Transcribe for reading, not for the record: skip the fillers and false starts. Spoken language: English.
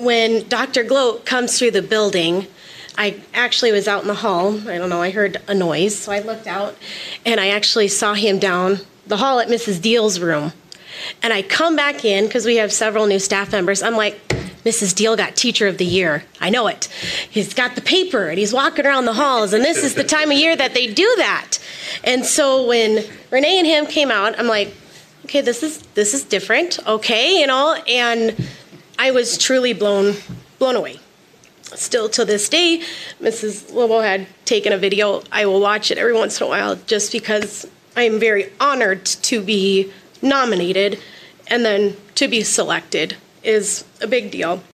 when Dr. Gloat comes through the building, I actually was out in the hall. I don't know, I heard a noise, so I looked out, and I actually saw him down the hall at Mrs. Deal's room. And I come back in, because we have several new staff members. I'm like, Mrs. Deal got Teacher of the Year. I know it. He's got the paper, and he's walking around the halls, and this is the time of year that they do that. And so when Renee and him came out, I'm like, okay, this is different, okay, you know, and I was truly blown away. Still to this day, Mrs. Lobo had taken a video. I will watch it every once in a while just because I am very honored to be nominated, and then to be selected is a big deal.